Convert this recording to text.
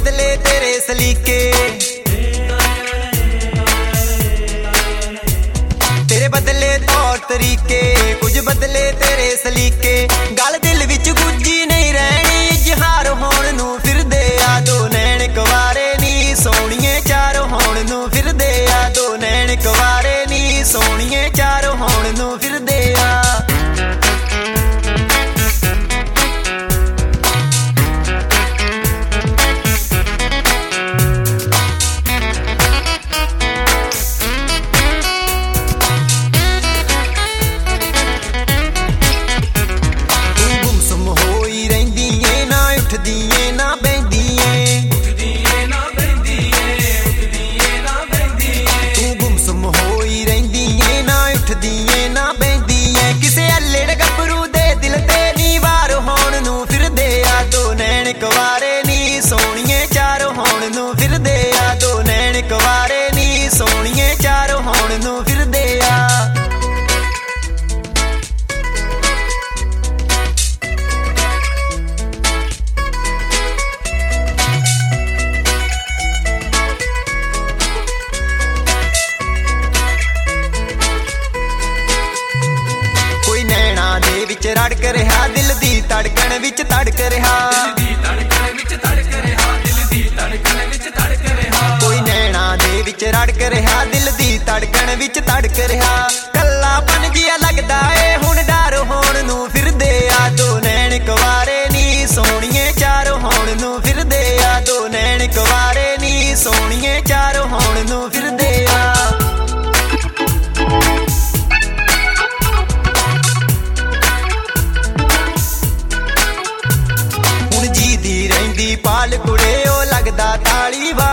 बदले तेरे सलीके, तेरे बदले तौर तरीके, कुछ बदले तेरे सलीके। गल दिल विच गुज्जी नहीं रहनी, इजहार होण नूं फिरदे आ दो नैन कवारे नी सोहणीए, चार होण नूं फिरदे आ दो नैन कवारे नी सोहणीए, चार होण नूं फिरदे आ। कवारे नी सोहणीए, चार होण नूं फिरदे आ दो नैन कवारे नी सोहणीए, चार होण नूं फिरदे आ। कोई नैना दे विच रड़क रिहा, दिल दी धड़कन विच धड़क रिहा, कोई नैना दे विच रड़क रिहा, दिल दी धड़कन विच धड़क रिहा। कल्लापन जिहा लगदा ए हुण डर होण नूं फिरदे आ दो नैन कवारे नी सोहणीए, चार होण नूं फिरदे आ दो नैन कवारे नी सोहणीए, चार होण नूं फिरदे आ। पाल कुड़े ओ लगदा ताली